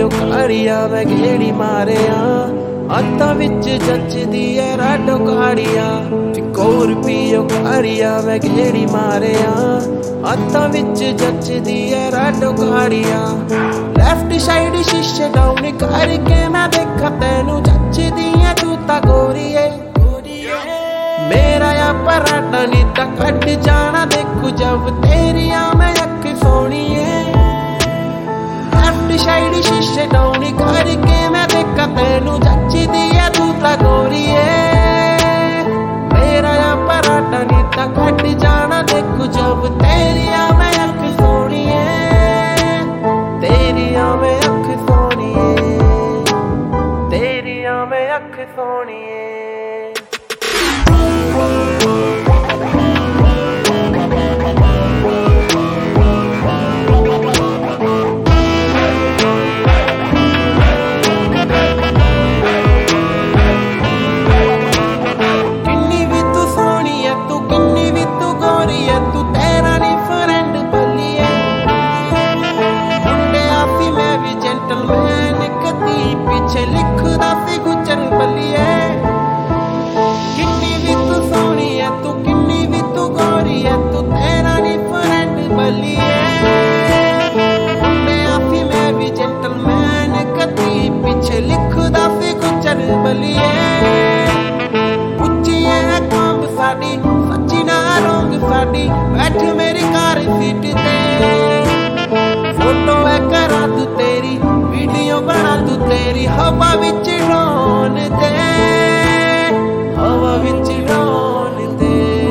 PO काड़िया मैं घेड़ी मारे हत्था विच जचदी है राडो काड़िया। फिकोर पीओ काड़िया मैं घेड़ी मारे हत्था विच जचदी है राडो काड़िया। लेफ्ट साइड शीशे डाउन करके मैं देखा तेनू जचदी है तू ता गोरी है। मेरा या पराठा नी ता कट जाना देखू जब तेरी मैं अख सोनी है। लेफ्ट साइड शीशे डाउन करके मैं देखा तेनू जचदी है तू ता गोरी है। मेरा या पराठा नी ता कट जाना देखू जब तेरी मैं अख सोनी है। तेरी मैं अख सोनी है, तेरी मैं अख सोनी है। पीछे लिखदा सी गुजन बलिए किन्नी भी तू सोनी है तू किन्नी भी तू गोरी है तू तेरा नी फ्रेंड बलिए। मैं आफी मैं भी जेंटलमैन कती पीछे लिखदा सी गुजन बलिए। उच्ची है काम साडी सच्ची ना रोंग साडी बैठ मेरी कार सीट ते। फोटो है करा तू तेरी वीडियो बना तू तेरी हवा विच ड्रोन ते। हवा विच ड्रोन ते,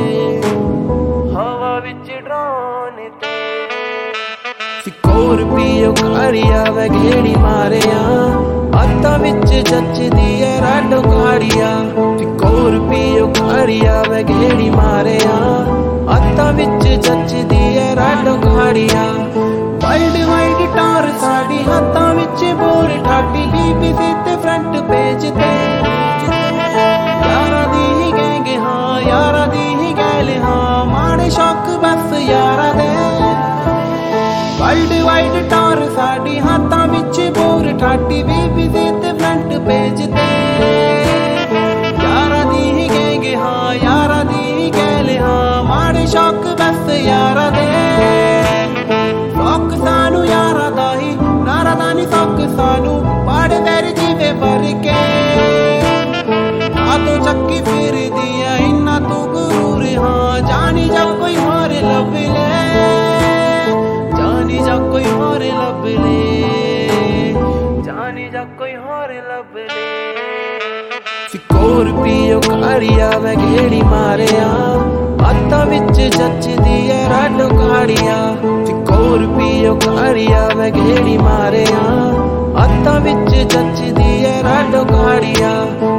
हवा विच ड्रोन ते। फिकोर पीओ काड़िया मैं घेड़ी मारे हत्था विच जचदी है राडो काड़िया। फिकोर पीओ काड़िया मैं घेड़ी मारे हत्था विच जचदी है राडो काड़िया। वर्ल्ड वाइड टार साड़ी हत्था विच बोर ठाडी BBC ते फ्रंट पेज ते। यारा दी ही गैंग हाँ यारा दी ही गैल हाँ माड़े शौक बस यारा दे। वर्ल्ड वाइड टार साड़ी हत्था विच बोर ठाडी BBC ते फ्रंट पेज ते। यारा दी ही गैंग हाँ यारा दी ही गैल हाँ माड़े शौक बस यारा दे। सानू यारा दा ही नारा दा नी सौक सानू पाड़े तेरे जीवे भर के। तो चक्की फिर दिया इन्ना तू गुरूर हाँ जानी जा कोई होर लब ले। जानी जा कोई होर लब ले, जानी जा कोई होर लब ले। फिकोर पीओ काड़िया मैं घेड़ी मारे हत्था विच जचदी है राडो काड़िया। फिकोर पीओ काड़िया मैं घेड़ी मारे हत्था विच जचदी है राडो काड़िया।